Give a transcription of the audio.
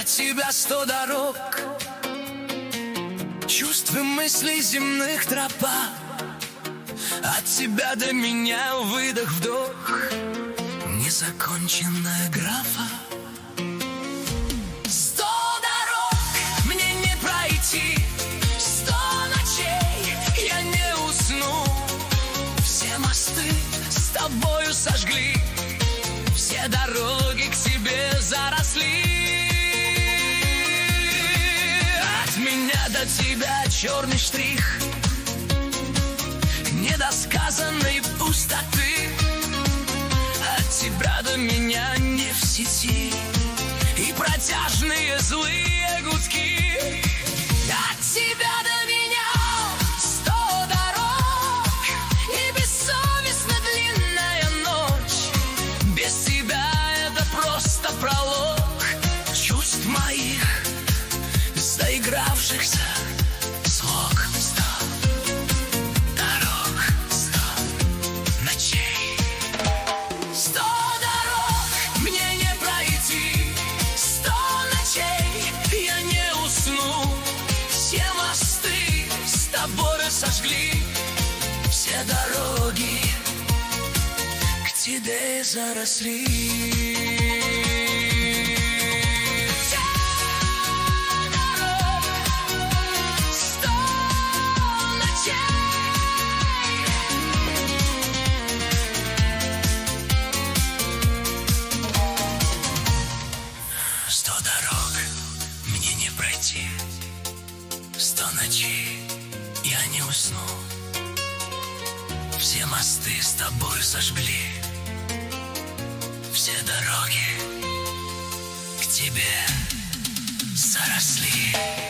тебя 100 дорог, чувств и мыслей земных тропа. От тебя до меня выдох-вдох, незаконченная графа. 100 дорог мне не пройти, 100 ночей я не усну. Все мосты с тобою сожгли, все дороги к тебе заросли. От меня до тебя черный штрих недосказанной пустоты. От тебя до меня не в сети и протяжные злые гудки. От тебя до меня 100 дорог и бессовестно длинная ночь. Без тебя это просто пролог чувств моих, заигравшихся слог. 100 дорог, 100 ночей. 100 дорог мне не пройти, 100 ночей я не усну. Все мосты с тобой сожгли, все дороги к тебе заросли. Мне не пройти, 100 ночей я не усну. Все мосты с тобой сожгли, все дороги к тебе заросли.